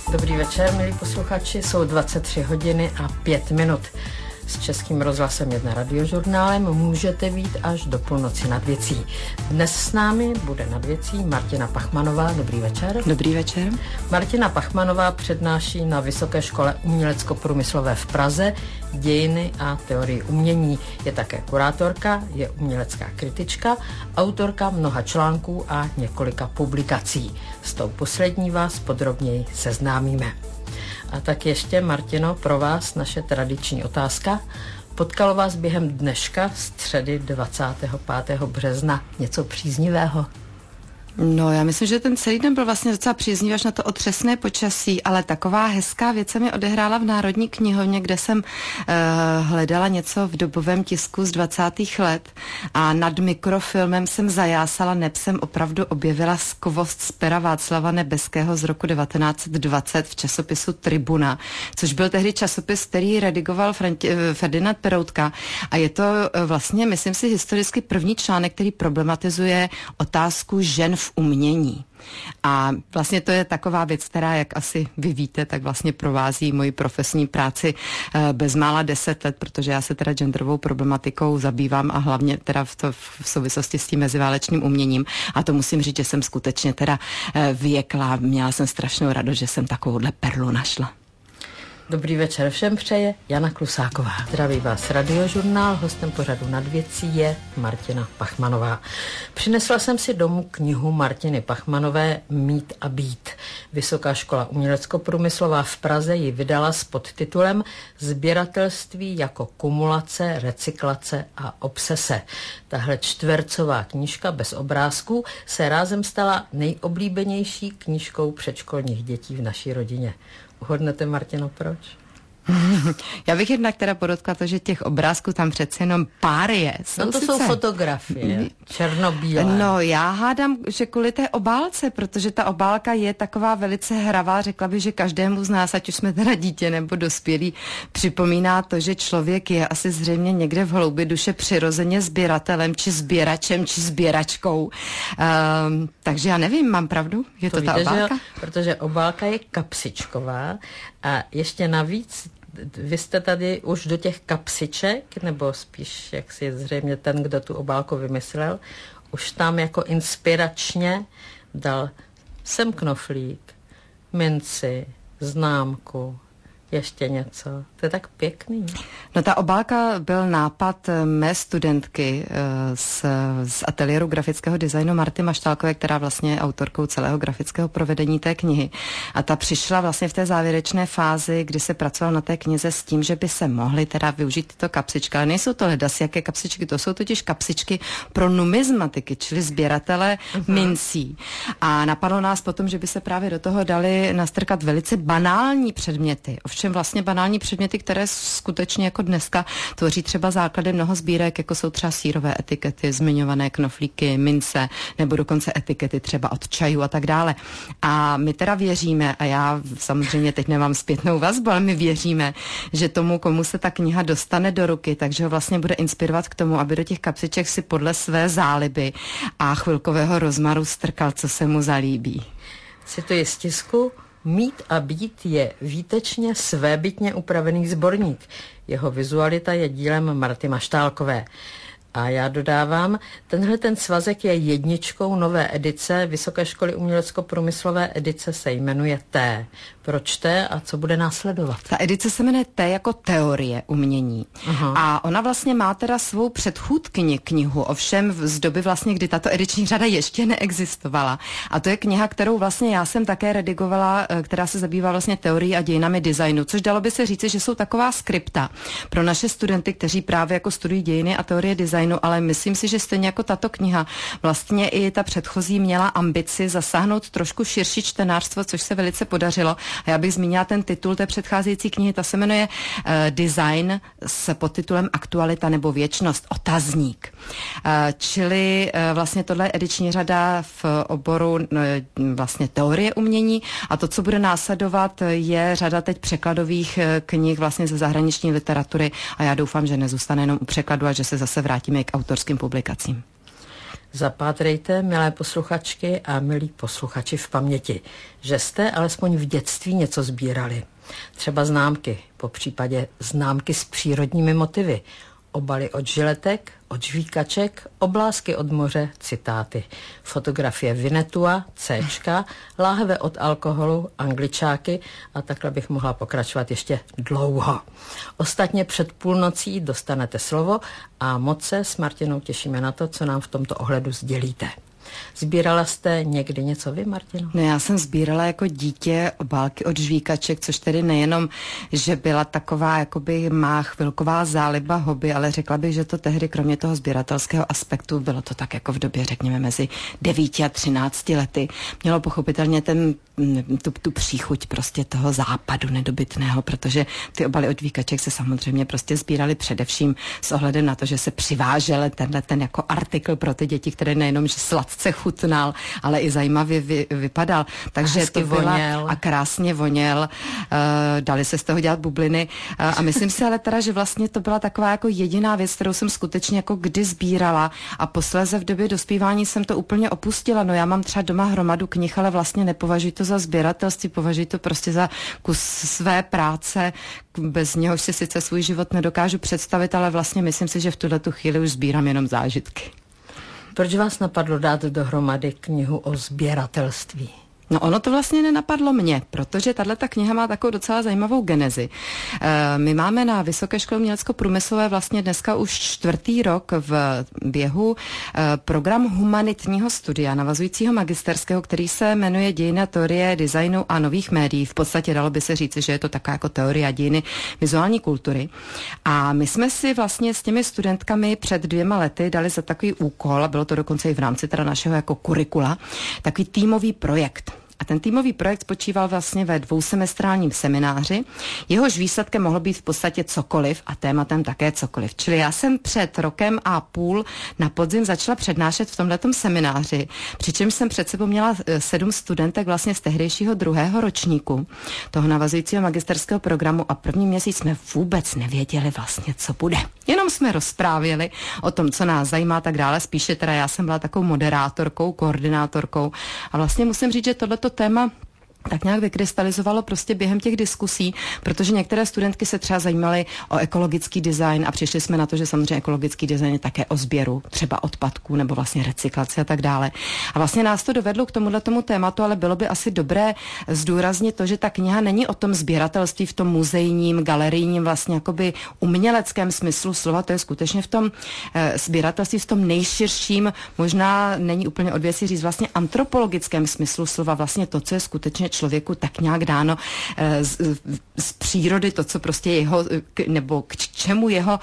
Dobrý večer, milí posluchači, jsou 23 hodiny a 5 minut. S Českým rozhlasem 1 radiožurnálem můžete být až do půlnoci Nad věcí. Dnes s námi bude Nad věcí Martina Pachmanová. Dobrý večer. Dobrý večer. Martina Pachmanová přednáší na Vysoké škole umělecko-průmyslové v Praze dějiny a teorii umění. Je také kurátorka, je umělecká kritička, autorka mnoha článků a několika publikací. S tou poslední vás podrobněji seznámíme. A tak ještě, Martino, pro vás naše tradiční otázka. Potkalo vás během dneška, středy 25. března, něco příznivého? No, já myslím, že ten celý den byl vlastně docela příznivý až na to otřesné počasí, ale taková hezká věc se mi odehrála v Národní knihovně, kde jsem hledala něco v dobovém tisku z 20. let a nad mikrofilmem jsem zajásala, neb jsem opravdu objevila Skvost z pera Václava Nebeského z roku 1920 v časopisu Tribuna, což byl tehdy časopis, který redigoval Ferdinand Peroutka, a je to vlastně, myslím si, historicky první článek, který problematizuje otázku žen v umění. A vlastně to je taková věc, která, jak asi vy víte, tak vlastně provází moji profesní práci bezmála 10 let, protože já se teda genderovou problematikou zabývám a hlavně teda v souvislosti s tím meziválečným uměním. A to musím říct, že jsem skutečně teda vyjekla. Měla jsem strašnou radost, že jsem takovouhle perlu našla. Dobrý večer všem přeje Jana Klusáková. Zdraví vás radiožurnál, hostem pořadu Nad věcí je Martina Pachmanová. Přinesla jsem si domů knihu Martiny Pachmanové Mít a být. Vysoká škola umělecko-průmyslová v Praze ji vydala s podtitulem Sběratelství jako kumulace, recyklace a obsese. Tahle čtvercová knížka bez obrázků se rázem stala nejoblíbenější knížkou předškolních dětí v naší rodině. Uhodnete, Martino, proč? Já bych jednak teda podotkla to, že těch obrázků tam přece jenom pár je. Jsou fotografie, černobílé. No, já hádám, že kvůli té obálce, protože ta obálka je taková velice hravá, řekla bych, že každému z nás, ať už jsme teda dítě nebo dospělí, připomíná to, že člověk je asi zřejmě někde v hloubi duše přirozeně sběratelem, či sběračem, či sběračkou. Takže já nevím, mám pravdu? Je to ta obálka? Protože obálka je kapsičková a ještě navíc vy jste tady už do těch kapsiček, nebo spíš, jak si zřejmě ten, kdo tu obálku vymyslel, už tam jako inspiračně dal sem knoflík, minci, známku, ještě něco. To je tak pěkný. No, ta obálka byl nápad mé studentky z ateliéru grafického designu Marty Maštálkové, která vlastně je autorkou celého grafického provedení té knihy. A ta přišla vlastně v té závěrečné fázi, kdy se pracoval na té knize s tím, že by se mohly teda využít tyto kapsičky. Ale nejsou to ledas jaké kapsičky, to jsou totiž kapsičky pro numizmatiky, čili sběratele mincí. A napadlo nás potom, že by se právě do toho dali nastrkat velice banální předměty. Ovšem vlastně banální předměty, které skutečně jako dneska tvoří třeba základy mnoho sbírek, jako jsou třeba sýrové etikety, zmiňované knoflíky, mince, nebo dokonce etikety třeba od čaju a tak dále. A my teda věříme, a já samozřejmě teď nemám zpětnou vazbu, ale my věříme, že tomu, komu se ta kniha dostane do ruky, takže ho vlastně bude inspirovat k tomu, aby do těch kapsiček si podle své záliby a chvilkového rozmaru strkal, co se mu zalíbí. Cituji z tisku: Mít a být je výtečně svébytně upravený sborník. Jeho vizualita je dílem Marty Maštálkové. A já dodávám, tenhle ten svazek je jedničkou nové edice Vysoké školy umělecko-průmyslové. Edice se jmenuje T. Proč T a co bude následovat? Ta edice se jmenuje T jako teorie umění. Aha. A ona vlastně má teda svou předchůdkyni knihu, ovšem z doby vlastně, kdy tato ediční řada ještě neexistovala. A to je kniha, kterou vlastně já jsem také redigovala, která se zabývá vlastně teorií a dějinami designu, což dalo by se říci, že jsou taková skripta pro naše studenty, kteří právě jako studují dějiny a teorie designu, ale myslím si, že stejně jako tato kniha, vlastně i ta předchozí měla ambici zasáhnout trošku širší čtenářstvo, což se velice podařilo. A já bych zmínila ten titul té předcházející knihy, ta se jmenuje Design s podtitulem Aktualita nebo věčnost, otazník. Čili vlastně tohle je ediční řada v oboru vlastně teorie umění a to, co bude následovat, je řada teď překladových knih vlastně ze zahraniční literatury a já doufám, že nezůstane jenom u překladu a že se zase vrátíme k autorským publikacím. Zapátrejte, milé posluchačky a milí posluchači, v paměti, že jste alespoň v dětství něco sbírali. Třeba známky, popřípadě známky s přírodními motivy, obaly od žiletek, od žvíkaček, oblásky od moře, citáty, fotografie Vinetua, Cčka, láhve od alkoholu, angličáky a takhle bych mohla pokračovat ještě dlouho. Ostatně před půlnocí dostanete slovo a moc se s Martinou těšíme na to, co nám v tomto ohledu sdělíte. Sbírala jste někdy něco vy, Martino? No, já jsem sbírala jako dítě obálky od žvíkaček, což tedy nejenom, že byla taková jakoby má chvilková záliba hobby, ale řekla bych, že to tehdy kromě toho sběratelského aspektu bylo to tak jako v době, řekněme, mezi 9 a 13 lety. Mělo pochopitelně tu příchuť prostě toho západu nedobytného, protože ty obaly od žvíkaček se samozřejmě prostě sbíraly především s ohledem na to, že se přivážel ten jako artikl pro ty děti, které nejenom, že sladce chutnal, ale i zajímavě vypadal. Takže to byla a krásně voněl. Dali se z toho dělat bubliny. A myslím si ale teda, že vlastně to byla taková jako jediná věc, kterou jsem skutečně jako kdy sbírala a posléze v době dospívání jsem to úplně opustila. No já mám třeba doma hromadu knih, ale vlastně nepovažuji to za sběratelství, považuji to prostě za kus své práce, bez něhož si sice svůj život nedokážu představit, ale vlastně myslím si, že v tuhletu chvíli už sbírám jenom zážitky. Proč vás napadlo dát dohromady knihu o sběratelství? No ono to vlastně nenapadlo mě, protože tato kniha má takovou docela zajímavou genezi. My máme na Vysoké škole umělecko-průmyslové vlastně dneska už 4. rok v běhu program humanitního studia navazujícího magisterského, který se jmenuje Dějina teorie designu a nových médií. V podstatě dalo by se říci, že je to taková jako teorie a dějiny vizuální kultury. A my jsme si vlastně s těmi studentkami před 2 lety dali za takový úkol, a bylo to dokonce i v rámci teda našeho jako kurikula, takový týmový projekt. A ten týmový projekt spočíval vlastně ve 2semestrálním semináři. Jehož výsledkem mohlo být v podstatě cokoliv a tématem také cokoliv. Čili já jsem před 1,5 roku na podzim začala přednášet v tomhletom semináři, přičemž jsem před sebou měla 7 studentek vlastně z tehdejšího 2. ročníku toho navazujícího magisterského programu a první měsíc jsme vůbec nevěděli vlastně, co bude. Jenom jsme rozprávěli o tom, co nás zajímá, tak dále. Spíše teda já jsem byla takovou moderátorkou, koordinátorkou a vlastně musím říct, že tohleto téma tak nějak vykrystalizovalo prostě během těch diskusí, protože některé studentky se třeba zajímaly o ekologický design a přišli jsme na to, že samozřejmě ekologický design je také o sběru třeba odpadků nebo vlastně recyklaci a tak dále. A vlastně nás to dovedlo k tomuto tématu, ale bylo by asi dobré zdůraznit to, že ta kniha není o tom sběratelství v tom muzejním, galerijním, vlastně jakoby uměleckém smyslu slova, to je skutečně v tom sběratelství v tom nejširším, možná není úplně od věci říct, vlastně antropologickém smyslu slova, vlastně to, co je skutečně člověku tak nějak dáno z přírody, to, co prostě jeho, nebo k čemu jeho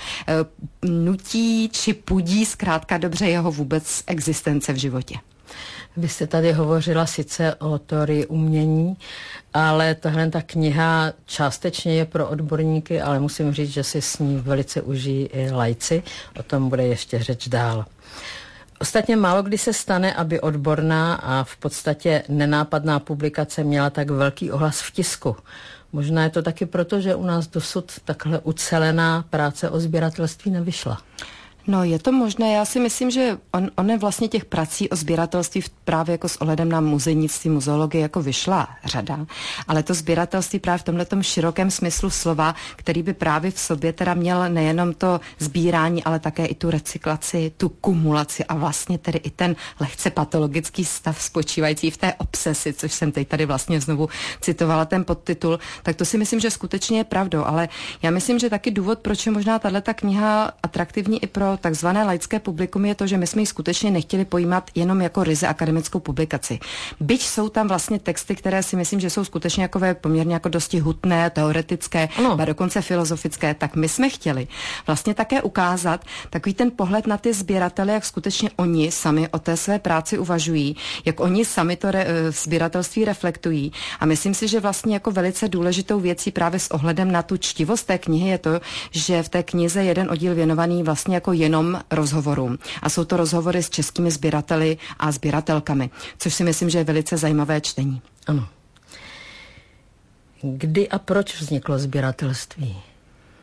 nutí či pudí zkrátka dobře jeho vůbec existence v životě. Vy jste tady hovořila sice o teorii umění, ale tahle ta kniha částečně je pro odborníky, ale musím říct, že si s ní velice užijí i laici. O tom bude ještě řeč dál. Ostatně málo kdy se stane, aby odborná a v podstatě nenápadná publikace měla tak velký ohlas v tisku. Možná je to taky proto, že u nás dosud takhle ucelená práce o sběratelství nevyšla. No, je to možné. Já si myslím, že on je vlastně těch prací o sběratelství právě jako s ohledem na muzejnictví, muzeologii jako vyšla řada, ale to sběratelství právě v tomhletom širokém smyslu slova, který by právě v sobě teda měl nejenom to sbírání, ale také i tu recyklaci, tu kumulaci a vlastně tedy i ten lehce patologický stav spočívající v té obsesi, což jsem teď tady vlastně znovu citovala ten podtitul, tak to si myslím, že skutečně je pravdou, ale já myslím, že taky důvod, proč je možná tato kniha atraktivní i pro takzvané laické publikum, je to, že my jsme ji skutečně nechtěli pojímat jenom jako ryze akademickou publikaci. Byť jsou tam vlastně texty, které si myslím, že jsou skutečně jakové poměrně jako dosti hutné, teoretické, a dokonce filozofické, tak my jsme chtěli vlastně také ukázat takový ten pohled na ty sběratele, jak skutečně oni sami o té své práci uvažují, jak oni sami to sběratelství reflektují. A myslím si, že vlastně jako velice důležitou věcí právě s ohledem na tu čtivost té knihy je to, že v té knize je jeden oddíl věnovaný vlastně jako jenom rozhovorům. A jsou to rozhovory s českými sběrateli a sběratelkami, což si myslím, že je velice zajímavé čtení. Ano. Kdy a proč vzniklo sběratelství?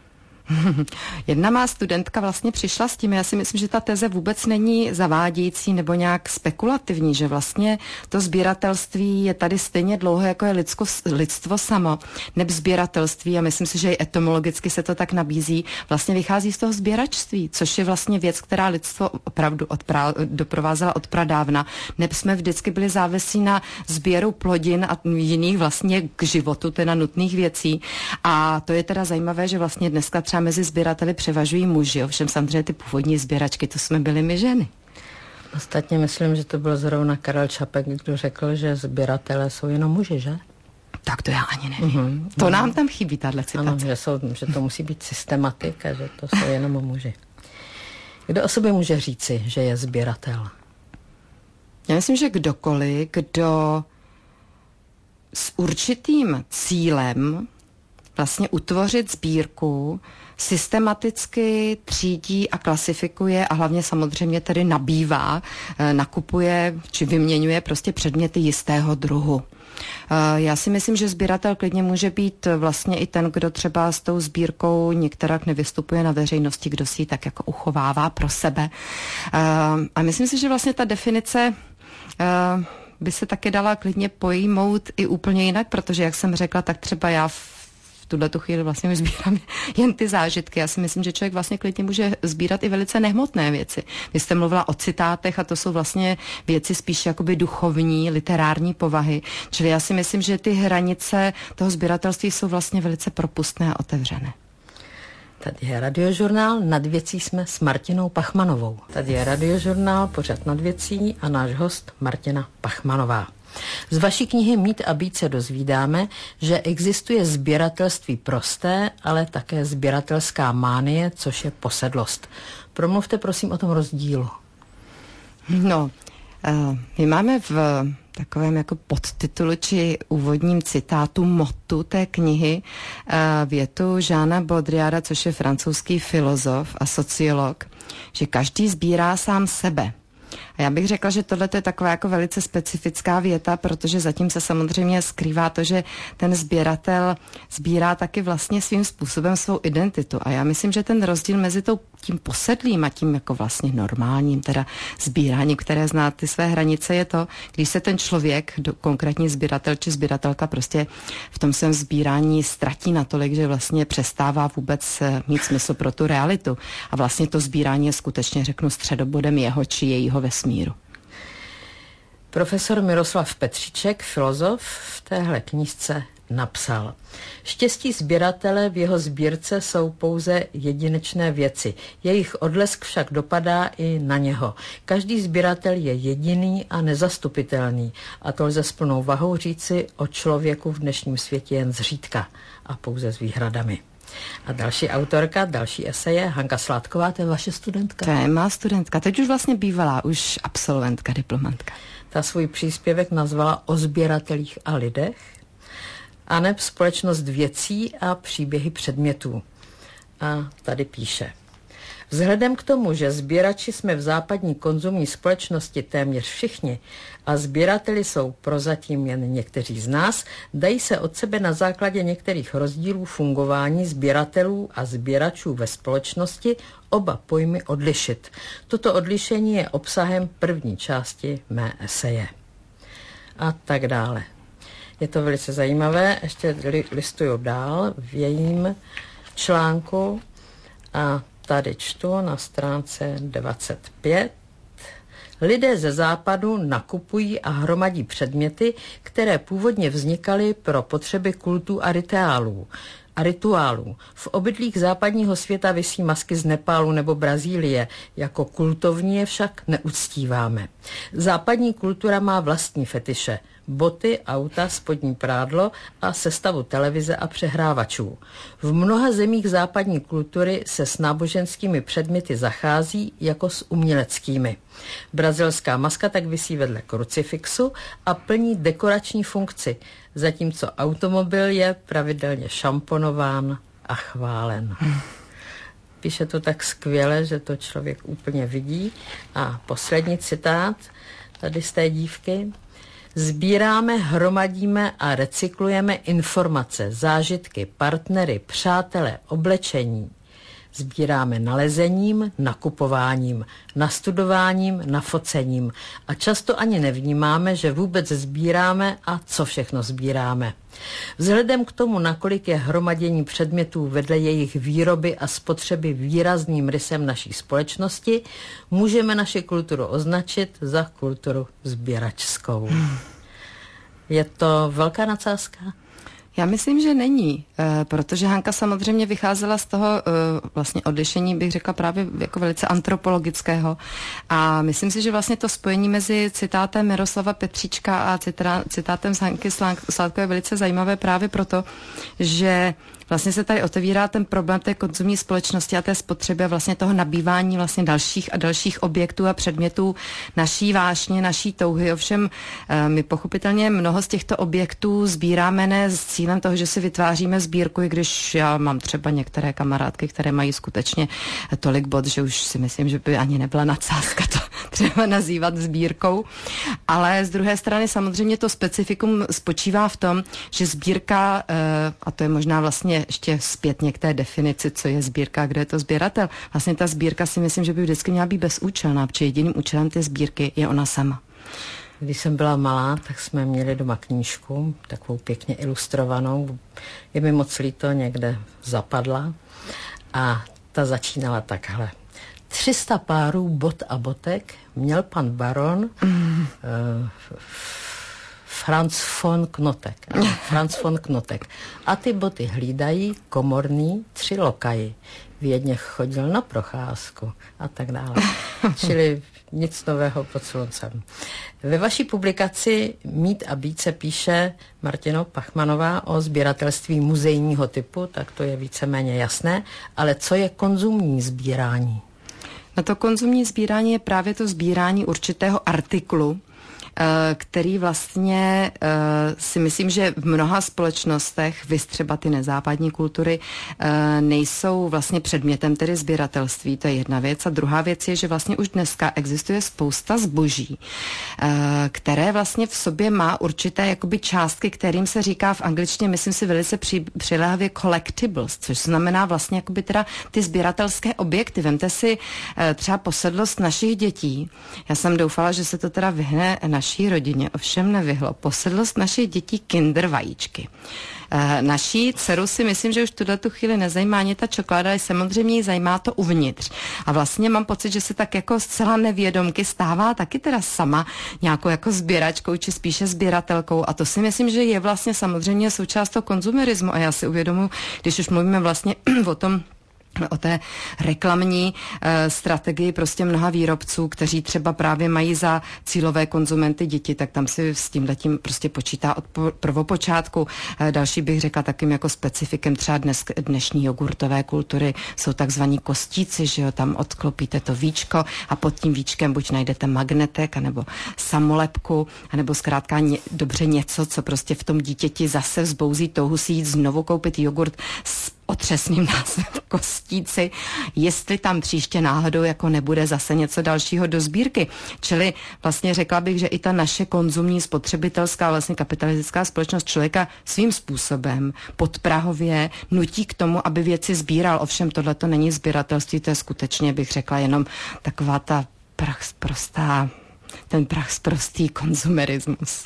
Jedna má studentka vlastně přišla s tím, já si myslím, že ta teze vůbec není zavádějící nebo nějak spekulativní, že vlastně to sběratelství je tady stejně dlouho, jako je lidstvo samo, neb sběratelství, a myslím si, že i etymologicky se to tak nabízí, vlastně vychází z toho sběračství, což je vlastně věc, která lidstvo opravdu doprovázela od pradávna, neb jsme vždycky byli závislí na sběru plodin a jiných vlastně k životu, teda nutných věcí. A to je teda zajímavé, že vlastně dneska třeba mezi sběrateli převažují muži, ovšem samozřejmě ty původní sběračky, to jsme byli my ženy. Ostatně myslím, že to byl zrovna Karel Čapek, kdo řekl, že sběratelé jsou jenom muži, že? Tak to já ani nevím. To nám tam chybí, tahle citace. Ano, že to musí být systematik a že to jsou jenom muži. Kdo o sobě může říci, že je sběratel? Já myslím, že kdokoliv, kdo s určitým cílem vlastně utvořit sbírku, systematicky třídí a klasifikuje a hlavně samozřejmě tedy nabývá, nakupuje či vyměňuje prostě předměty jistého druhu. Já si myslím, že sběratel klidně může být vlastně i ten, kdo třeba s tou sbírkou některak nevystupuje na veřejnosti, kdo si ji tak jako uchovává pro sebe. A myslím si, že vlastně ta definice by se taky dala klidně pojmout i úplně jinak, protože jak jsem řekla, tak třeba já v tuhletu chvíli vlastně už sbírám jen ty zážitky. Já si myslím, že člověk vlastně klidně může sbírat i velice nehmotné věci. Vy jste mluvila o citátech a to jsou vlastně věci spíš jakoby duchovní, literární povahy. Čili já si myslím, že ty hranice toho sběratelství jsou vlastně velice propustné a otevřené. Tady je Radiožurnál, Nad věcí jsme s Martinou Pachmanovou. Tady je Radiožurnál, pořad Nad věcí a náš host Martina Pachmanová. Z vaší knihy Mít a být se dozvídáme, že existuje sběratelství prosté, ale také sběratelská mánie, což je posedlost. Promluvte prosím o tom rozdílu. No, my máme v takovém jako podtitulu či úvodním citátu motu té knihy větu Jeana Baudrillarda, což je francouzský filozof a sociolog, že každý sbírá sám sebe. A já bych řekla, že tohle je taková jako velice specifická věta, protože zatím se samozřejmě skrývá to, že ten sběratel sbírá taky vlastně svým způsobem svou identitu. A já myslím, že ten rozdíl mezi tím posedlým a tím jako vlastně normálním, teda sbíráním, které zná ty své hranice, je to, když se ten člověk, konkrétní sběratel či sběratelka, prostě v tom svém sbírání ztratí natolik, že vlastně přestává vůbec mít smysl pro tu realitu. A vlastně to sbírání je skutečně, řeknu, středobodem jeho či jejího vesmíru. Profesor Miroslav Petříček, filozof, v téhle knížce napsal: Štěstí sběratele v jeho sbírce jsou pouze jedinečné věci. Jejich odlesk však dopadá i na něho. Každý sběratel je jediný a nezastupitelný. A to lze s plnou vahou říci o člověku v dnešním světě jen zřídka a pouze s výhradami. A další autorka, další eseje, Hanka Sládková, to je vaše studentka. To je má studentka, teď už vlastně bývalá, už absolventka, diplomantka. Ta svůj příspěvek nazvala O sběratelích a lidech, aneb Společnost věcí a příběhy předmětů. A tady píše: Vzhledem k tomu, že sběrači jsme v západní konzumní společnosti téměř všichni a sběrateli jsou prozatím jen někteří z nás, dají se od sebe na základě některých rozdílů fungování sběratelů a sběračů ve společnosti oba pojmy odlišit. Toto odlišení je obsahem první části mé eseje. A tak dále. Je to velice zajímavé, ještě listuju dál v jejím článku a tady čtu na stránce 25. Lidé ze západu nakupují a hromadí předměty, které původně vznikaly pro potřeby kultů a rituálů. V obydlích západního světa visí masky z Nepálu nebo Brazílie. Jako kultovní je však neuctíváme. Západní kultura má vlastní fetiše. Boty, auta, spodní prádlo a sestavu televize a přehrávačů. V mnoha zemích západní kultury se s náboženskými předměty zachází jako s uměleckými. Brazilská maska tak visí vedle krucifixu a plní dekorační funkci, zatímco automobil je pravidelně šamponován a chválen. Píše to tak skvěle, že to člověk úplně vidí. A poslední citát tady z té dívky. Sbíráme, hromadíme a recyklujeme informace, zážitky, partnery, přátele, oblečení. Sbíráme nalezením, nakupováním, nastudováním, nafocením a často ani nevnímáme, že vůbec sbíráme a co všechno sbíráme. Vzhledem k tomu, nakolik je hromadění předmětů vedle jejich výroby a spotřeby výrazným rysem naší společnosti, můžeme naši kulturu označit za kulturu sběračskou. Je to velká nadsázka? Já myslím, že není, protože Hanka samozřejmě vycházela z toho vlastně odlišení, bych řekla právě jako velice antropologického. A myslím si, že vlastně to spojení mezi citátem Miroslava Petříčka a citátem z Hanky Sládkové je velice zajímavé právě proto, že vlastně se tady otevírá ten problém té konzumní společnosti a té spotřeby a vlastně toho nabývání vlastně dalších a dalších objektů a předmětů naší vášně, naší touhy. Ovšem my pochopitelně mnoho z těchto objektů sbíráme ne s cílem toho, že si vytváříme sbírku, i když já mám třeba některé kamarádky, které mají skutečně tolik bod, že už si myslím, že by ani nebyla nadsázka to třeba nazývat sbírkou. Ale z druhé strany samozřejmě to specifikum spočívá v tom, že sbírka, a to je možná vlastně ještě zpětně k té definici, co je sbírka a kdo je to sběratel. Vlastně ta sbírka si myslím, že by vždycky měla být bezúčelná, protože jediným účelem té sbírky je ona sama. Když jsem byla malá, tak jsme měli doma knížku, takovou pěkně ilustrovanou. Je mi moc líto, někde zapadla. A ta začínala takhle. 300 párů bot a botek měl pan baron Franz von Knotek. A ty boty hlídají komorný 3 lokaji. V jedněch chodil na procházku a tak dále. Čili nic nového pod sluncem. Ve vaší publikaci Mít a být se píše Martino Pachmanová o sběratelství muzejního typu, tak to je víceméně jasné, ale co je konzumní sbírání? Na to konzumní sbírání je právě to sbírání určitého artiklu, který vlastně si myslím, že v mnoha společnostech, viz třeba ty nezápadní kultury, nejsou vlastně předmětem tedy sběratelství, to je jedna věc. A druhá věc je, že vlastně už dneska existuje spousta zboží, které vlastně v sobě má určité jakoby částky, kterým se říká v angličtině, myslím si velice přiléhavě collectibles, což znamená vlastně jakoby teda ty sběratelské objekty. Vemte si třeba posedlost našich dětí. Já jsem doufala, že se to teda vyhne naší rodině, ovšem nevyhlo. Posedlost našich dětí kinder vajíčky. Naší dceru si myslím, že už tuhle tu chvíli nezajímá ani ta čokoláda, ale samozřejmě jí zajímá to uvnitř. A vlastně mám pocit, že se tak jako zcela nevědomky stává taky teda sama nějakou jako sběračkou, či spíše sběratelkou. A to si myslím, že je vlastně samozřejmě součást toho konzumerismu. A já si uvědomuji, když už mluvíme vlastně o té reklamní strategii prostě mnoha výrobců, kteří třeba právě mají za cílové konzumenty děti, tak tam si s tímhletím prostě počítá od prvopočátku. Další bych řekla takým jako specifikem třeba dnešní jogurtové kultury jsou takzvaní kostíci, že jo, tam odklopíte to víčko a pod tím víčkem buď najdete magnetek, anebo samolepku, anebo zkrátka dobře něco, co prostě v tom dítěti zase vzbouzí touhu si jít znovu koupit jogurt s otřesným názvem kostíci, jestli tam příště náhodou jako nebude zase něco dalšího do sbírky. Čili vlastně řekla bych, že i ta naše konzumní spotřebitelská vlastně kapitalistická společnost člověka svým způsobem podprahově nutí k tomu, aby věci sbíral. Ovšem tohle to není sběratelství, to je skutečně, bych řekla, jenom taková ta ten prachsprostý konzumerismus.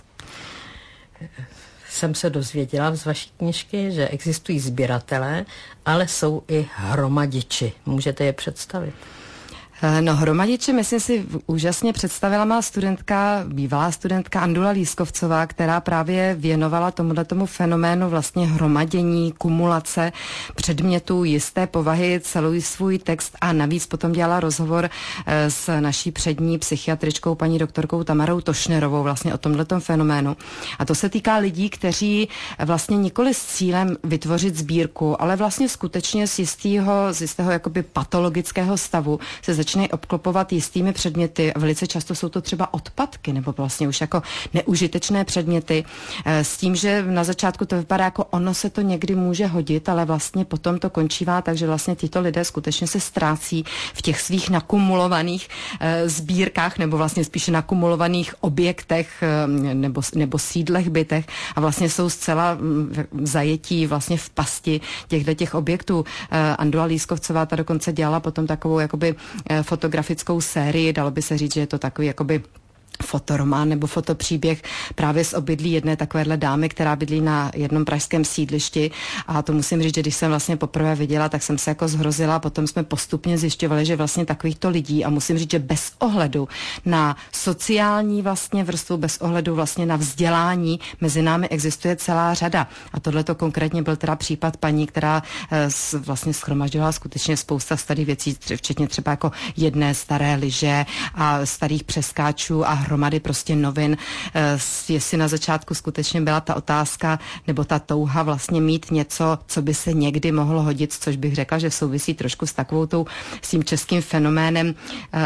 Jsem se dozvěděla z vaší knížky, že existují sběratelé, ale jsou i hromadiči. Můžete je představit? No, hromadiče, myslím si, úžasně představila má bývalá studentka Andula Lískovcová, která právě věnovala tomu fenoménu vlastně hromadění, kumulace předmětů jisté povahy, celý svůj text a navíc potom dělala rozhovor s naší přední psychiatričkou paní doktorkou Tamarou Tošnerovou vlastně o tomhletom fenoménu. A to se týká lidí, kteří vlastně nikoli s cílem vytvořit sbírku, ale vlastně skutečně z jistého jakoby patologického stavu se začínají obklopovat jistými předměty. Velice často jsou to třeba odpadky nebo vlastně už jako neužitečné předměty s tím, že na začátku to vypadá jako ono se to někdy může hodit, ale vlastně potom to končívá, takže vlastně tyto lidé skutečně se ztrácí v těch svých nakumulovaných sbírkách nebo vlastně spíše nakumulovaných objektech nebo sídlech, bytech a vlastně jsou zcela zajetí vlastně v pasti těch objektů. Andula Lískovcová ta dokonce dělala potom takovou jakoby fotografickou sérii, dalo by se říct, že je to takový jakoby fotoromán nebo fotopříběh právě z obydlí jedné takovéhle dámy, která bydlí na jednom pražském sídlišti a to musím říct, že když jsem vlastně poprvé viděla, tak jsem se jako zhrozila, potom jsme postupně zjišťovali, že vlastně takovýchto lidí a musím říct, že bez ohledu na sociální vlastně vrstvu, bez ohledu vlastně na vzdělání mezi námi existuje celá řada a tohleto konkrétně byl teda případ paní, která vlastně shromažďovala skutečně spousta starých věcí, včetně třeba jako jedné staré lyže a starých přeskáčů a hromady prostě novin, jestli na začátku skutečně byla ta otázka nebo ta touha vlastně mít něco, co by se někdy mohlo hodit, což bych řekla, že souvisí trošku s takovou s tím českým fenoménem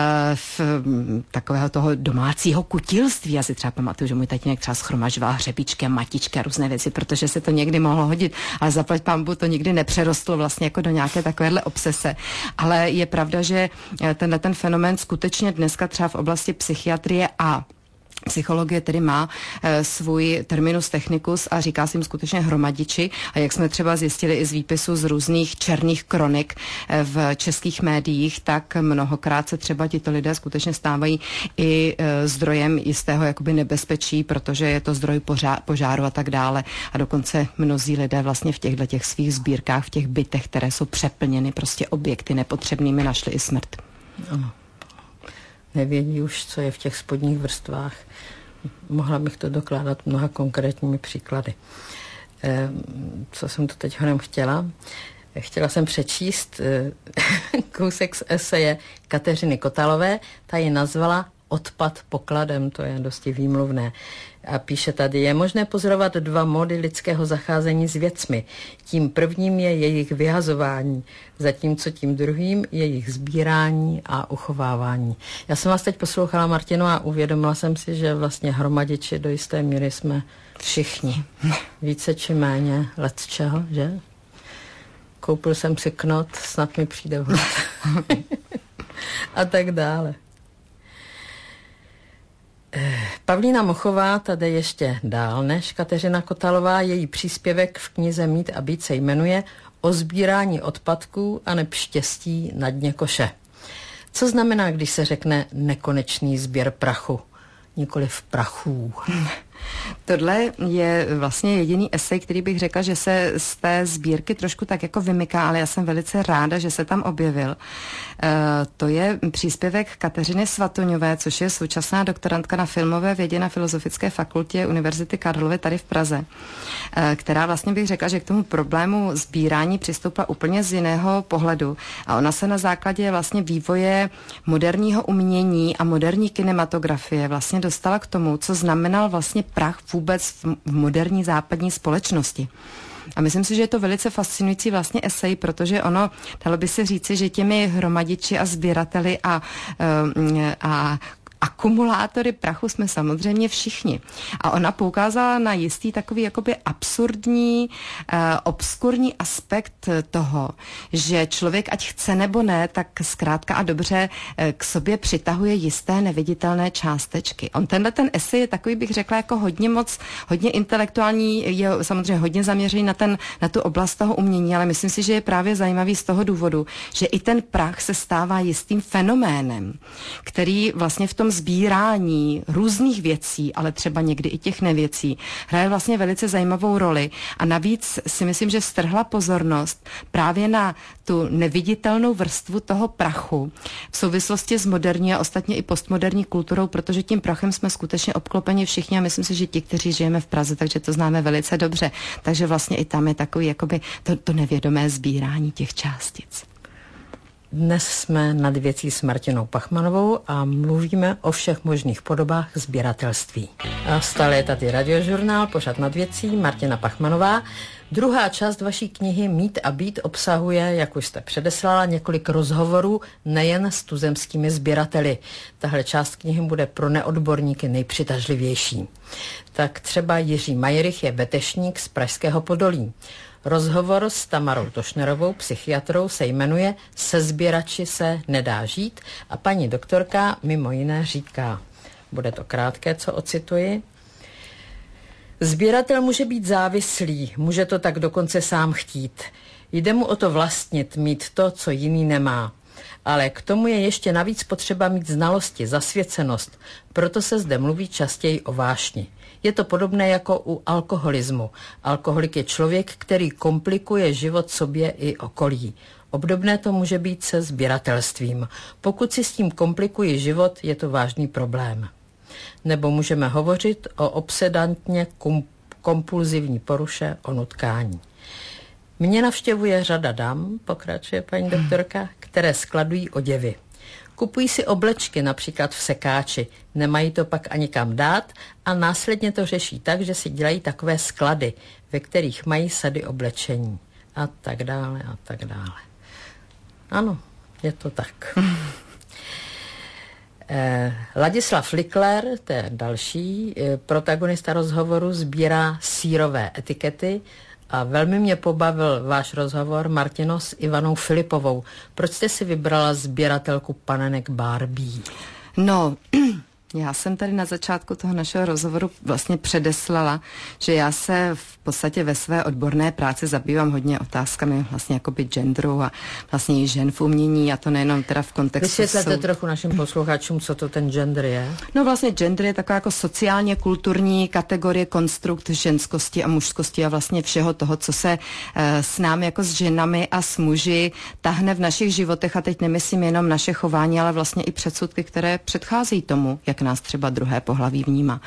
takového toho domácího kutilství. Já si třeba pamatuju, že můj tatínek třeba shromažoval hřebíčky a matičky a různé věci, protože se to někdy mohlo hodit, ale zaplať pánbůh to nikdy nepřerostlo vlastně jako do nějaké takovéhle obsese. Ale je pravda, že ten fenomén skutečně dneska třeba v oblasti psychiatrie a psychologie tedy má svůj terminus technicus a říká se jim skutečně hromadiči a jak jsme třeba zjistili i z výpisu z různých černých kronik v českých médiích, tak mnohokrát se třeba tito lidé skutečně stávají i zdrojem jistého jakoby nebezpečí, protože je to zdroj požáru a tak dále a dokonce mnozí lidé vlastně v těch svých sbírkách, v těch bytech, které jsou přeplněny prostě objekty nepotřebnými, našli i smrt. Ano. Nevědí už, co je v těch spodních vrstvách. Mohla bych to dokládat mnoha konkrétními příklady. Co jsem to teď honem chtěla? Chtěla jsem přečíst kousek z eseje Kateřiny Kotalové. Ta ji nazvala Odpad pokladem, to je dosti výmluvné. A píše tady, je možné pozorovat dva mody lidského zacházení s věcmi. Tím prvním je jejich vyhazování, zatímco tím druhým je jejich sbírání a uchovávání. Já jsem vás teď poslouchala, Martino, a uvědomila jsem si, že vlastně hromadiči do jisté míry jsme všichni. Více či méně lecčeho, že? Koupil jsem si knot, snad mi přijde vhod. A tak dále. Pavlína Mochová tady ještě dál než Kateřina Kotalová. Její příspěvek v knize Mít a být se jmenuje O sbírání odpadků a neb štěstí na dně koše. Co znamená, když se řekne nekonečný sběr prachu, nikoliv prachů? Tohle je vlastně jediný esej, který bych řekla, že se z té sbírky trošku tak jako vymyká, ale já jsem velice ráda, že se tam objevil. To je příspěvek Kateřiny Svatoňové, což je současná doktorantka na filmové vědě na Filozofické fakultě Univerzity Karlovy tady v Praze, která vlastně bych řekla, že k tomu problému sbírání přistoupila úplně z jiného pohledu. A ona se na základě vlastně vývoje moderního umění a moderní kinematografie vlastně dostala k tomu, co znamenal vlastně prach vůbec v moderní západní společnosti. A myslím si, že je to velice fascinující vlastně esej, protože ono, dalo by se říci, že těmi hromadiči a sběrateli a akumulátory prachu jsme samozřejmě všichni. A ona poukázala na jistý takový jakoby absurdní, obskurní aspekt toho, že člověk, ať chce nebo ne, tak zkrátka a dobře k sobě přitahuje jisté neviditelné částečky. On ten esej je takový, bych řekla, jako hodně intelektuální, je samozřejmě hodně zaměřený na tu oblast toho umění, ale myslím si, že je právě zajímavý z toho důvodu, že i ten prach se stává jistým fenoménem, který vlastně v tom sbírání různých věcí, ale třeba někdy i těch nevěcí, hraje vlastně velice zajímavou roli a navíc si myslím, že strhla pozornost právě na tu neviditelnou vrstvu toho prachu v souvislosti s moderní a ostatně i postmoderní kulturou, protože tím prachem jsme skutečně obklopeni všichni a myslím si, že ti, kteří žijeme v Praze, takže to známe velice dobře. Takže vlastně i tam je takový jakoby to nevědomé sbírání těch částic. Dnes jsme nad věcí s Martinou Pachmanovou a mluvíme o všech možných podobách sběratelství. A stále je tady Radiožurnál, pořad Nad věcí, Martina Pachmanová. Druhá část vaší knihy Mít a být obsahuje, jak už jste předeslala, několik rozhovorů nejen s tuzemskými sběrateli. Tahle část knihy bude pro neodborníky nejpřitažlivější. Tak třeba Jiří Majrich je vetešník z Pražského Podolí. Rozhovor s Tamarou Tošnerovou, psychiatrou, se jmenuje Se sběrači se nedá žít a paní doktorka mimo jiné říká, bude to krátké, co ocituji. Sběratel může být závislý, může to tak dokonce sám chtít. Jde mu o to vlastnit, mít to, co jiný nemá. Ale k tomu je ještě navíc potřeba mít znalosti, zasvěcenost, proto se zde mluví častěji o vášni. Je to podobné jako u alkoholismu. Alkoholik je člověk, který komplikuje život sobě i okolí. Obdobné to může být se sběratelstvím. Pokud si s tím komplikuji život, je to vážný problém. Nebo můžeme hovořit o obsedantně kompulzivní poruše, o nutkání. Mě navštěvuje řada dam, pokračuje paní doktorka, které skladují oděvy. Kupují si oblečky například v sekáči, nemají to pak ani kam dát a následně to řeší tak, že si dělají takové sklady, ve kterých mají sady oblečení. A tak dále, a tak dále. Ano, je to tak. Ladislav Likler, to je další protagonista rozhovoru, sbírá sýrové etikety a velmi mě pobavil váš rozhovor, Martino, s Ivanou Filipovou. Proč jste si vybrala sběratelku panenek Barbie? No, já jsem tady na začátku toho našeho rozhovoru vlastně předeslala, že já se v podstatě ve své odborné práci zabývám hodně otázkami vlastně jakoby genderu a vlastně i žen v umění a to nejenom teda v kontextu... Vysvětlete trochu našim posluchačům, co to ten gender je? No vlastně gender je taková jako sociálně kulturní kategorie, konstrukt ženskosti a mužskosti a vlastně všeho toho, co se s námi jako s ženami a s muži tahne v našich životech a teď nemyslím jenom naše chování, ale vlastně i předsudky, které předchází tomu, jak nás třeba druhé pohlaví vnímá.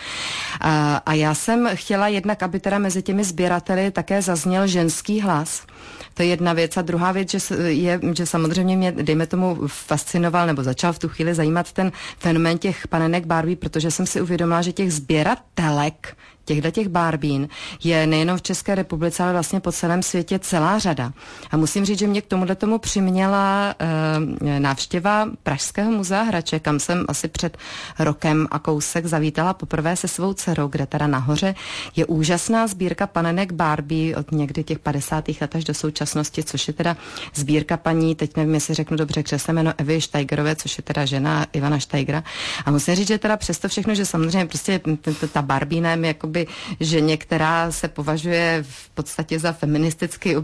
A já jsem chtěla jednak, aby teda mezi těmi sběrateli také zazněl ženský hlas. To je jedna věc. A druhá věc, že samozřejmě mě, dejme tomu, fascinoval nebo začal v tu chvíli zajímat ten fenomén těch panenek Barbie, protože jsem si uvědomila, že těch sběratelek těch barbín je nejenom v České republice, ale vlastně po celém světě celá řada. A musím říct, že mě k tomu přiměla návštěva Pražského muzea hraček, kam jsem asi před rokem a kousek zavítala poprvé se svou dcerou, kde teda nahoře je úžasná sbírka panenek Barbie od někdy těch 50. let až do současnosti, což je teda sbírka paní, teď nevím, jestli řeknu dobře křesle jméno, Evy Steigerové, což je teda žena Ivana Steigera. A musím říct, že teda přesto všechno, že samozřejmě prostě ta Barbína je jakoby ženě, která se považuje v podstatě za feministicky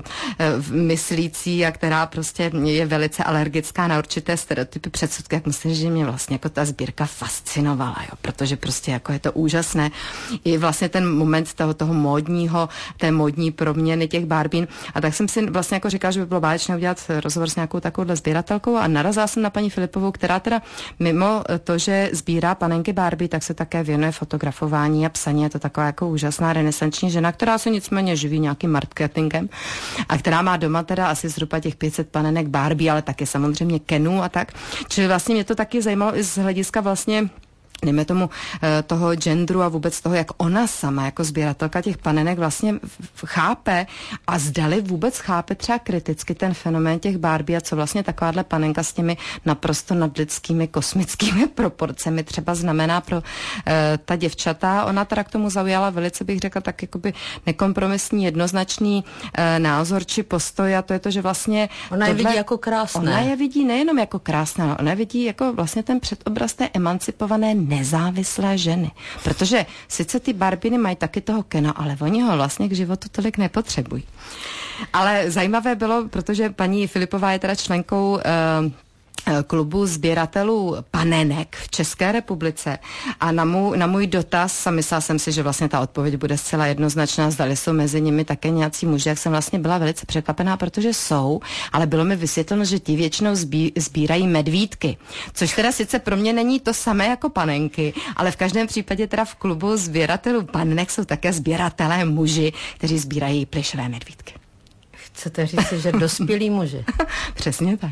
myslící a která prostě je velice alergická na určité stereotypy, předsudky, jak musím říct, že mě vlastně jako ta sbírka fascinovala, jo, protože prostě jako je to úžasné. I vlastně ten moment toho módního, té módní proměny těch barbín. A tak jsem si vlastně jako říkala, že by bylo báječné udělat rozhovor s nějakou takovouhle sběratelkou a narazila jsem na paní Filipovou, která teda mimo to, že sbírá panenky Barbie, tak se také věnuje fotografování a psaní. Je to taková jako úžasná renesanční žena, která se nicméně živí nějakým marketingem a která má doma teda asi zhruba těch 500 panenek Barbie, ale taky samozřejmě Kenů a tak. Čili vlastně mě to taky zajímalo i z hlediska vlastně dejme tomu toho genderu a vůbec toho, jak ona sama jako sběratelka těch panenek vlastně chápe a zdali vůbec chápe třeba kriticky ten fenomén těch Barbie a co vlastně takováhle panenka s těmi naprosto nadlidskými kosmickými proporcemi třeba znamená pro ta děvčata. Ona teda k tomu zaujala velice, bych řekla, tak jakoby nekompromisní, jednoznačný názor či postoj a to je to, že vlastně ona je vidí jako krásné. Ona je vidí nejenom jako krásné, ale ona je vidí jako vlastně ten předobraz té emancipované nezávislé ženy. Protože sice ty Barbiny mají taky toho Kena, ale oni ho vlastně k životu tolik nepotřebují. Ale zajímavé bylo, protože paní Filipová je teda členkou klubu sběratelů panenek v České republice a na můj dotaz, a myslela jsem si, že vlastně ta odpověď bude zcela jednoznačná, zdali jsou mezi nimi také nějací muži, jak jsem vlastně byla velice překvapená, protože jsou, ale bylo mi vysvětleno, že ti většinou sbírají medvídky, což teda sice pro mě není to samé jako panenky, ale v každém případě teda v klubu sběratelů panenek jsou také sběratelé muži, kteří sbírají plyšové medvídky. Chcete říct, že dospělí muži? Přesně tak.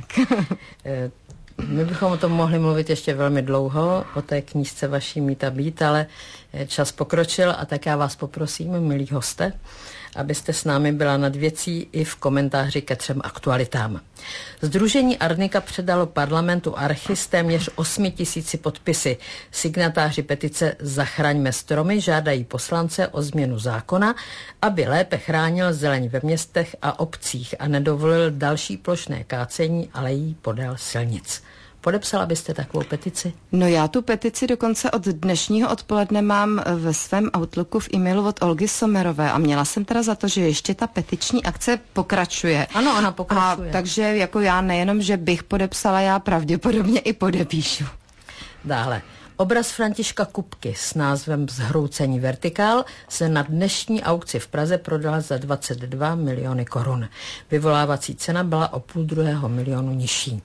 My bychom o tom mohli mluvit ještě velmi dlouho, o té knížce vaší Mít a být, ale Čas pokročil a tak já vás poprosím, milí hoste, abyste s námi byla nad věcí i v komentáři ke 3 aktualitám. Sdružení Arnika předalo parlamentu archy s téměř 8 000 podpisy. Signatáři petice Zachraňme stromy žádají poslance o změnu zákona, aby lépe chránil zeleň ve městech a obcích a nedovolil další plošné kácení alejí podél silnic. Podepsala byste takovou petici? No já tu petici dokonce od dnešního odpoledne mám ve svém Outlooku v e-mailu od Olgy Sommerové a měla jsem teda za to, že ještě ta petiční akce pokračuje. Ano, ona pokračuje. A takže jako já nejenom, že bych podepsala, já pravděpodobně i podepíšu. Dále. Obraz Františka Kupky s názvem Zhroucení vertikál se na dnešní aukci v Praze prodala za 22 miliony korun. Vyvolávací cena byla o 500 000 nižší.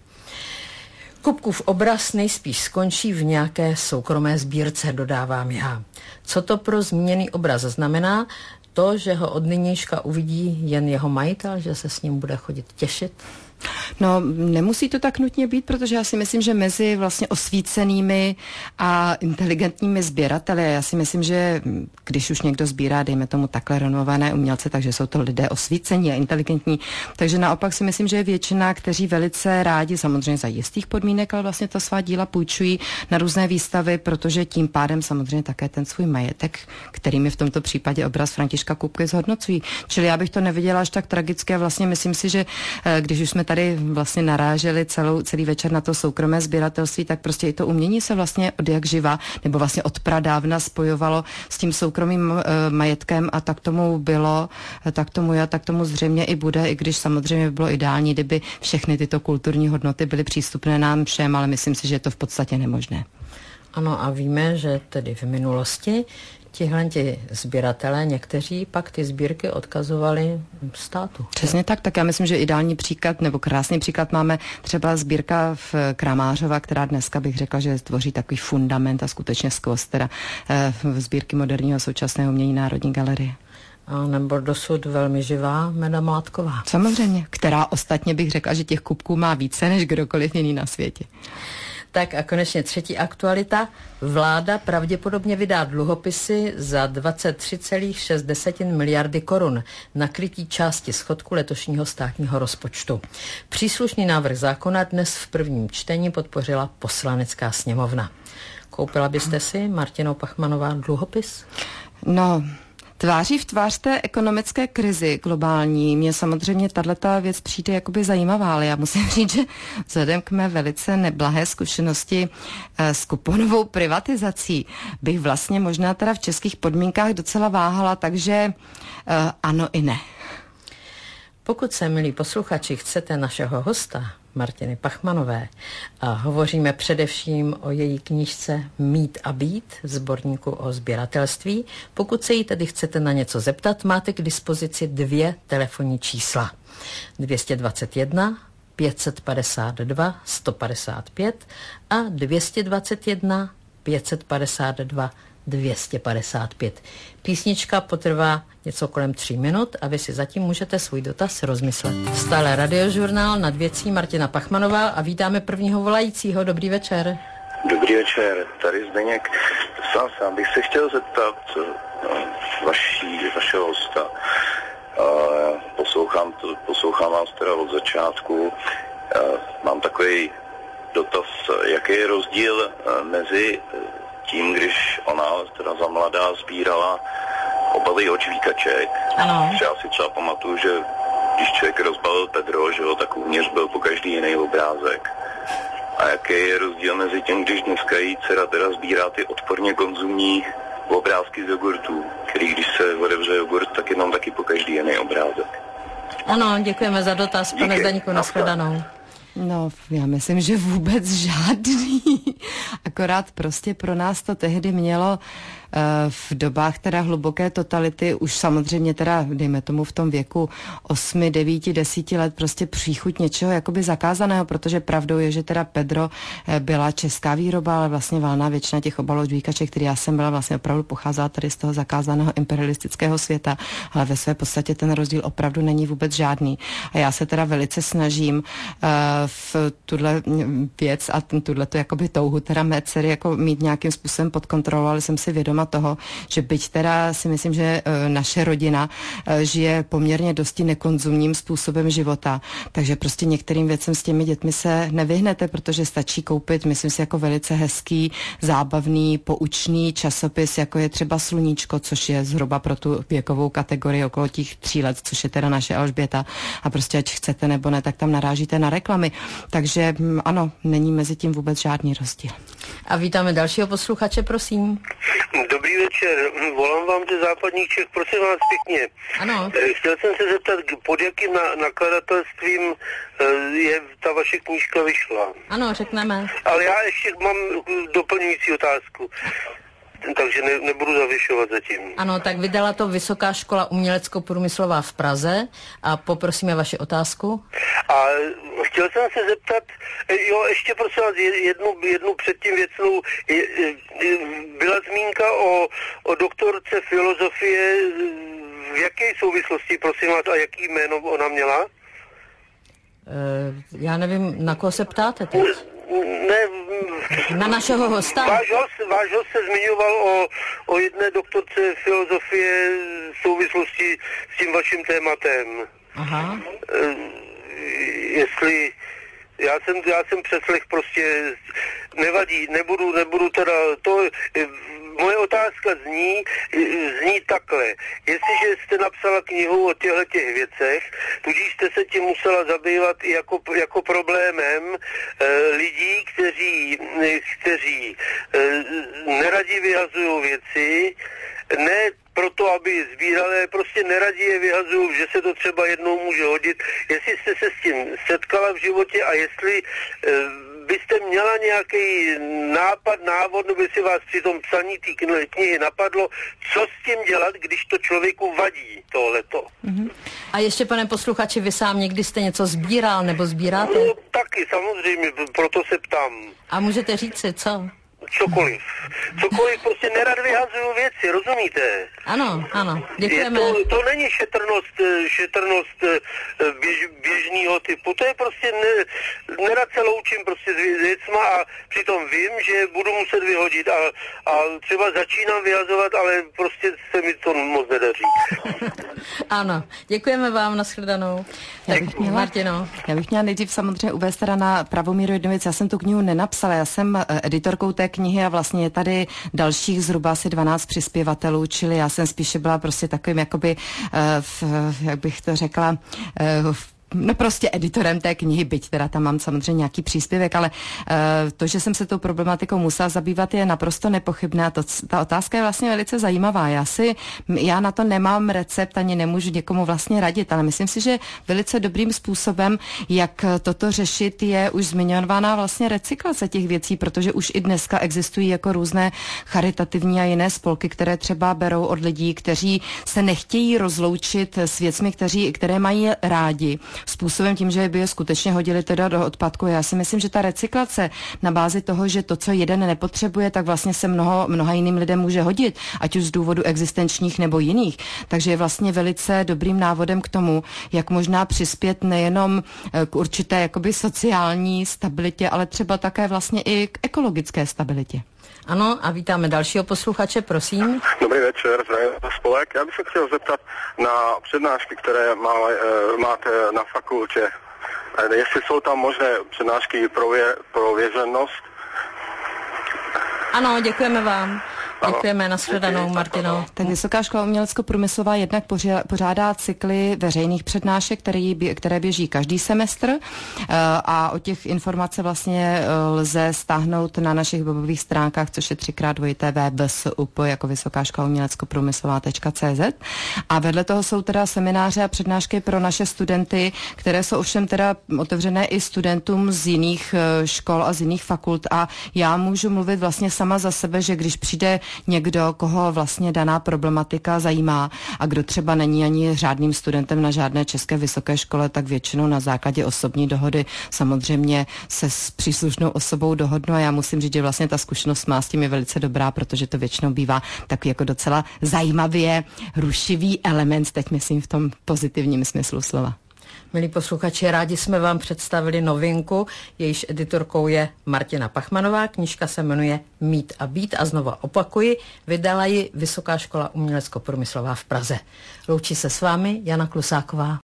Kupkův obraz nejspíš skončí v nějaké soukromé sbírce, dodávám já. Co to pro zmíněný obraz znamená? To, že ho od nynějška uvidí jen jeho majitel, že se s ním bude chodit těšit? No, nemusí to tak nutně být, protože já si myslím, že mezi vlastně osvícenými a inteligentními sběrateli, já si myslím, že když už někdo sbírá, dejme tomu takhle renomované umělce, takže jsou to lidé osvícení a inteligentní, takže naopak si myslím, že je většina, kteří velice rádi, samozřejmě za jistých podmínek, ale vlastně ta svá díla půjčují na různé výstavy, protože tím pádem samozřejmě také ten svůj majetek, kterým je v tomto případě obraz Františka Kupky, zhodnocují. Čili já bych to neviděla až tak tragické, vlastně myslím si, že když už jsme tady vlastně naráželi celý večer na to soukromé sběratelství, tak prostě i to umění se vlastně od jak živa, nebo vlastně od pradávna spojovalo s tím soukromým majetkem a tak tomu bylo, tak tomu zřejmě i bude, i když samozřejmě by bylo ideální, kdyby všechny tyto kulturní hodnoty byly přístupné nám všem, ale myslím si, že je to v podstatě nemožné. Ano, a víme, že tedy v minulosti tihleti sběratelé, někteří pak ty sbírky odkazovali státu. Přesně tak já myslím, že ideální příklad nebo krásný příklad máme třeba sbírka v Kramářova, která dneska bych řekla, že tvoří takový fundament a skutečně skvost teda v sbírky moderního a současného umění Národní galerie. A nebo dosud velmi živá Meda Mládková. Samozřejmě, která ostatně bych řekla, že těch kupků má více než kdokoliv jiný na světě. Tak a konečně 3. aktualita. Vláda pravděpodobně vydá dluhopisy za 23,6 miliardy korun na krytí části schodku letošního státního rozpočtu. Příslušný návrh zákona dnes v prvním čtení podpořila Poslanecká sněmovna. Koupila byste si, Martino Pachmanová, dluhopis? No, tváří v tvář té ekonomické krizi globální mě samozřejmě tato věc přijde jakoby zajímavá, ale já musím říct, že vzhledem k mé velice neblahé zkušenosti s kuponovou privatizací bych vlastně možná teda v českých podmínkách docela váhala, takže ano i ne. Pokud se, milí posluchači, chcete našeho hosta, Martiny Pachmanové, a hovoříme především o její knížce Mít a být, sborníku o sběratelství. Pokud se jí tedy chcete na něco zeptat, máte k dispozici 2 telefonní čísla. 221 552 155 a 221 552 255. Písnička potrvá něco kolem 3 minut a vy si zatím můžete svůj dotaz rozmyslet. Stále Radiožurnál nad věcí Martina Pachmanová a vítáme prvního volajícího. Dobrý večer. Dobrý večer, tady Zdeněk. Sám bych se chtěl zeptat vašeho hosta. Poslouchám vás teda od začátku. Mám takový dotaz, jaký je rozdíl mezi tím, když ona teda za mladá sbírala obaly od žvíkaček. Ano. Já si třeba pamatuju, že když člověk rozbalil Pedro, že jo, tak uvnitř byl po každý jiný obrázek. A jaký je rozdíl mezi tím, když dneska jí dcera teda sbírá ty odporně konzumní obrázky z jogurtů, který když se otevře jogurt, tak je tam taky po každý jiný obrázek. Ano, děkujeme za dotaz, pane Zdeňku, nashledanou. No, já myslím, že vůbec žádný. Akorát prostě pro nás to tehdy mělo v dobách teda hluboké totality, už samozřejmě teda, dejme tomu v tom věku 8, 9, 10 let prostě příchuť něčeho jakoby zakázaného, protože pravdou je, že teda Pedro byla česká výroba, ale vlastně valná většina těch obalů dvíkaček, který já jsem byla, vlastně opravdu pocházela tady z toho zakázaného imperialistického světa, ale ve své podstatě ten rozdíl opravdu není vůbec žádný. A já se teda velice snažím v tuhle věc a tuhleto jakoby touhu teda mé dcery jako mít nějakým způsobem pod kontrolou, ale jsem si vědoma vědoma toho, že byť teda si myslím, že naše rodina žije poměrně dosti nekonzumním způsobem života, takže prostě některým věcem s těmi dětmi se nevyhnete, protože stačí koupit, myslím si, jako velice hezký, zábavný, poučný časopis, jako je třeba Sluníčko, což je zhruba pro tu věkovou kategorii okolo těch 3 let, což je teda naše Alžběta. A prostě ať chcete nebo ne, tak tam narážíte na reklamy. Takže ano, není mezi tím vůbec žádný rozdíl. A vítáme dalšího posluchače, prosím. Dobrý večer, volám vám ze západních Čech, prosím vás pěkně. Ano. Chtěl jsem se zeptat, pod jakým nakladatelstvím je ta vaše knížka vyšla. Ano, řekneme. Ale já ještě mám doplňující otázku. Takže nebudu zavěšovat zatím. Ano, tak vydala to Vysoká škola umělecko-průmyslová v Praze a poprosíme vaši otázku. A chtěl jsem se zeptat, ještě prosím vás jednu předtím věcnou. Byla zmínka o doktorce filozofie, v jaké souvislosti, prosím vás, a jaký jméno ona měla? Já nevím, na koho se ptáte teď? Ne, na našeho hosta? Váš host se zmiňoval o jedné doktorce filozofie v souvislosti s tím vaším tématem. Aha. Jestli... Já jsem přeslech prostě... Nevadí, nebudu teda... Moje otázka zní takhle. Jestliže jste napsala knihu o těch věcech, tudíž jste se tím musela zabývat i jako problémem lidí, kteří neradi vyhazují věci, ne proto, aby je sbírali, prostě neradi je vyhazují, že se to třeba jednou může hodit. Jestli jste se s tím setkala v životě a jestli byste měla nějaký návod, nebo jestli vás při tom psaní té knihy napadlo, co s tím dělat, když to člověku vadí tohleto. Mm-hmm. A ještě, pane posluchači, vy sám někdy jste něco sbíral nebo sbíráte? No, taky, samozřejmě, proto se ptám. A můžete říct si, co? Cokoliv, prostě nerad vyhazuju věci, rozumíte? Ano, děkujeme. To není šetrnost běžného typu, to je prostě nerad se loučím prostě s věcma a přitom vím, že budu muset vyhodit a třeba začínám vyhazovat, ale prostě se mi to moc nedaří. Ano, děkujeme vám, nashledanou. Martino. Já bych měla nejdřív samozřejmě uvést teda na pravou míru jednu věc. Já jsem tu knihu nenapsala, já jsem editorkou té knihy a vlastně je tady dalších zhruba asi 12 přispěvatelů, čili já jsem spíše byla prostě takovým jakoby, jak bych to řekla, no prostě editorem té knihy, byť teda tam mám samozřejmě nějaký příspěvek, ale to, že jsem se tou problematikou musela zabývat, je naprosto nepochybné a ta otázka je vlastně velice zajímavá. Já na to nemám recept, ani nemůžu někomu vlastně radit, ale myslím si, že velice dobrým způsobem, jak toto řešit, je už zmiňovaná vlastně recyklace těch věcí, protože už i dneska existují jako různé charitativní a jiné spolky, které třeba berou od lidí, kteří se nechtějí rozloučit s věcmi, které mají rádi, způsobem tím, že by je skutečně hodili teda do odpadku. Já si myslím, že ta recyklace na bázi toho, že to, co jeden nepotřebuje, tak vlastně se mnoha jiným lidem může hodit, ať už z důvodu existenčních nebo jiných. Takže je vlastně velice dobrým návodem k tomu, jak možná přispět nejenom k určité jakoby sociální stabilitě, ale třeba také vlastně i k ekologické stabilitě. Ano, a vítáme dalšího posluchače, prosím. Dobrý večer, zdravím spolek. Já bych se chtěl zeptat na přednášky, které máte na fakultě. Jestli jsou tam možné přednášky pro vězenost? Ano, děkujeme vám. Děkujeme, nashledanou, Martino. Tak Vysoká škola umělecko-průmyslová jednak pořádá cykly veřejných přednášek, které běží každý semestr a o těch informace vlastně lze stáhnout na našich webových stránkách, což je 3x2vsup jako Vysoká škola umělecko-průmyslová.cz. A vedle toho jsou teda semináře a přednášky pro naše studenty, které jsou ovšem teda otevřené i studentům z jiných škol a z jiných fakult a já můžu mluvit vlastně sama za sebe, že když přijde někdo, koho vlastně daná problematika zajímá a kdo třeba není ani řádným studentem na žádné české vysoké škole, tak většinou na základě osobní dohody samozřejmě se s příslušnou osobou dohodnu a já musím říct, že vlastně ta zkušenost má s tím je velice dobrá, protože to většinou bývá takový jako docela zajímavě rušivý element, teď myslím v tom pozitivním smyslu slova. Milí posluchači, rádi jsme vám představili novinku, jejíž editorkou je Martina Pachmanová. Knížka se jmenuje Mít a být a znova opakuji, vydala ji Vysoká škola umělecko-průmyslová v Praze. Loučí se s vámi Jana Klusáková.